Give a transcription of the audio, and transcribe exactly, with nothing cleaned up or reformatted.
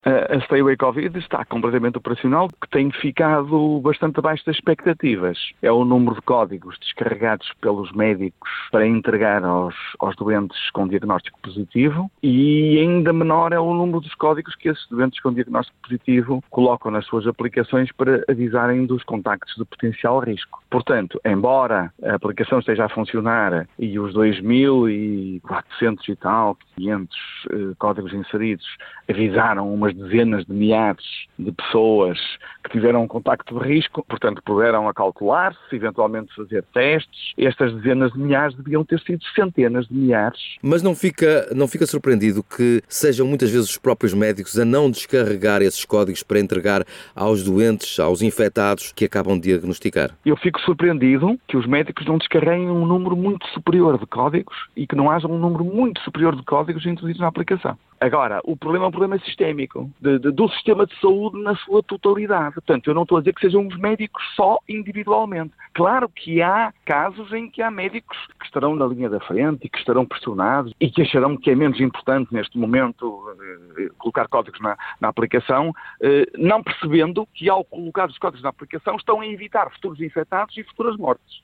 A Stay Away Covid está completamente operacional, que tem ficado bastante abaixo das expectativas. É o número de códigos descarregados pelos médicos para entregar aos, aos doentes com diagnóstico positivo e ainda menor é o número dos códigos que esses doentes com diagnóstico positivo colocam nas suas aplicações para avisarem dos contactos de potencial risco. Portanto, embora a aplicação esteja a funcionar e os dois mil e quatrocentos e tal, quinhentos eh, códigos inseridos avisaram umas dezenas de milhares de pessoas que tiveram um contacto de risco, portanto puderam acautelar-se, eventualmente fazer testes. Estas dezenas de milhares deviam ter sido centenas de milhares. Mas não fica, não fica surpreendido que sejam muitas vezes os próprios médicos a não descarregar esses códigos para entregar aos doentes, aos infectados que acabam de diagnosticar? Eu fico surpreendido que os médicos não descarreguem um número muito superior de códigos e que não haja um número muito superior de códigos introduzidos na aplicação. Agora, o problema é um problema sistémico, de, de, do sistema de saúde na sua totalidade. Portanto, eu não estou a dizer que sejam os médicos só individualmente. Claro que há casos em que há médicos que estarão na linha da frente e que estarão pressionados e que acharão que é menos importante neste momento eh, colocar códigos na, na aplicação, eh, não percebendo que ao colocar os códigos na aplicação estão a evitar futuros infectados e futuras mortes.